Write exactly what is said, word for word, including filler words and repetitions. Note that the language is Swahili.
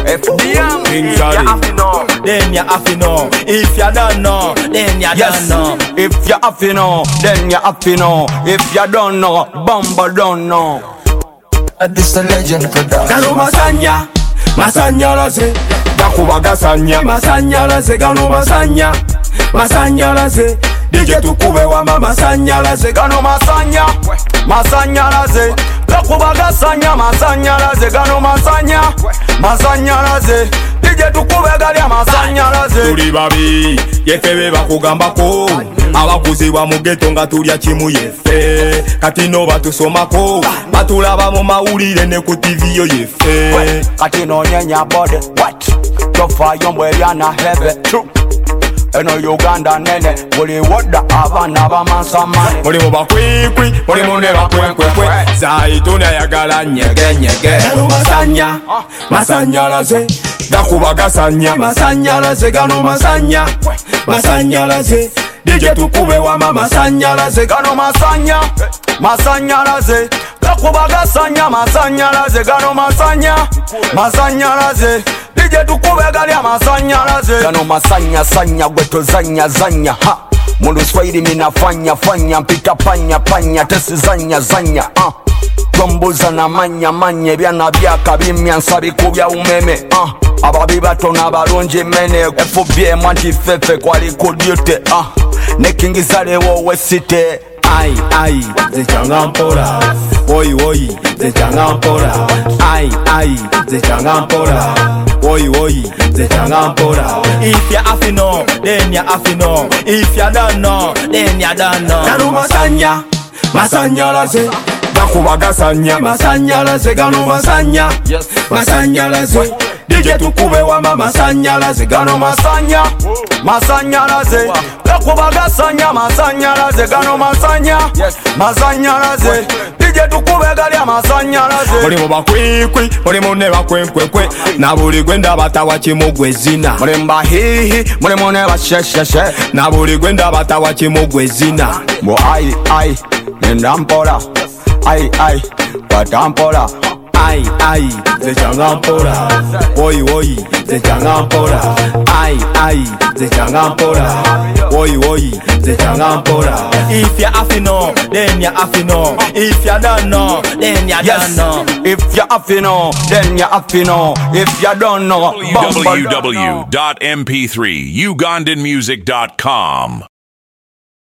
F D M, King Charlie. you have to know. Then you have to know. If you don't know, then you Yes, don't know. if you have to know, then you have to know. If you don't know, Bumble don't know. This a legend production. Gano masanya, masanya laze. Gakuba gasanya, masanya laze. Gano masanya, masanya laze. D J tukube wa mama masanya laze. Gano masanya, masanya laze. Gakuba gasanya, masanya laze. Gano masanya, masanya laze. D J tukube galia masanya laze. Tuli babi, yefebe bakugambako. Abakuzibwa mu ghetto nga tulya kimu yefe. Kati no batusomako, batulaba mu mawulire ne ku T V yo yefe. Kati no nyenya body, what? Tofa yombo ebyana hebe, true. Eno Uganda nene, buli woda abana bamansamane. Muli mu bakwikwi, muli mu ne bakwekwekwe. Zaituni ayagala nyege nyege. Gano masanya, masanya laze. Gakuba gasanya, masanya laze. Gano masanya, masanya laze. D J tukube wa mama masanya laze. Gano masanya, masanya laze. Gakuba gasanya, masanya laze. Gano masanya, masanya laze. D J tukube galia masanya laze. Gano masanya sanya gweto zanya zanya ha. Mundu Swahili minafanya fanya mpita panya panya tesi zanya zanya ah. Tombuza na manya manye byana byaka bimya nsabi kubya umeme ah. Ababi batona balungi mene F B M antifefe kwali kudyote ah. Nekingizale wowe site. Ai ai zechanga mpora. Woi woi zechanga mpora. Ai ai zechanga mpora. Woi woi zechanga mpora. If you have to know, then you have to know. If you don't know, then you don't know. Gano masanya, masanya laze. Gakuba gasanya, masanya laze. Gano masanya, masanya laze. D J tukube wa mama masanya laze. Gano masanya, masanya laze. Gakuba gasanya, masanya laze. Gano masanya, masanya laze. D J tukube galia masanya laze. Muli mu bakwikwi, muli mu ne bakwekwekwe. Na buli gwenda batawa kimugwe zina. Muli mbahihi, muli mu ne bashesheshe. Na buli gwenda batawa kimugwe zina. Mo ai ai, nenda mpola. Ai ai, batampola. Ai ai, zechanga mpora. Woi woi, zechanga mpora. Ai ai, zechanga mpora. Woi woi, zechanga mpora. If you have to know, then you have to know. If you don't know, then you Yes, don't know. if you have to know, then you have to know. If you don't know, w w w dot m p three ugandan music dot com